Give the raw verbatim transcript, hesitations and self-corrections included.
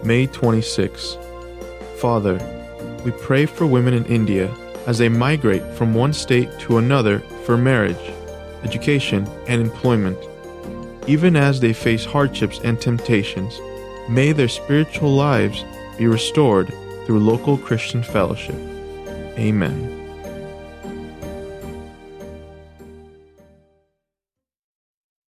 May twenty-sixth. Father, we pray for women in India as they migrate from one state to another for marriage, education, and employment. Even as they face hardships and temptations, may their spiritual lives be restored through local Christian fellowship. Amen.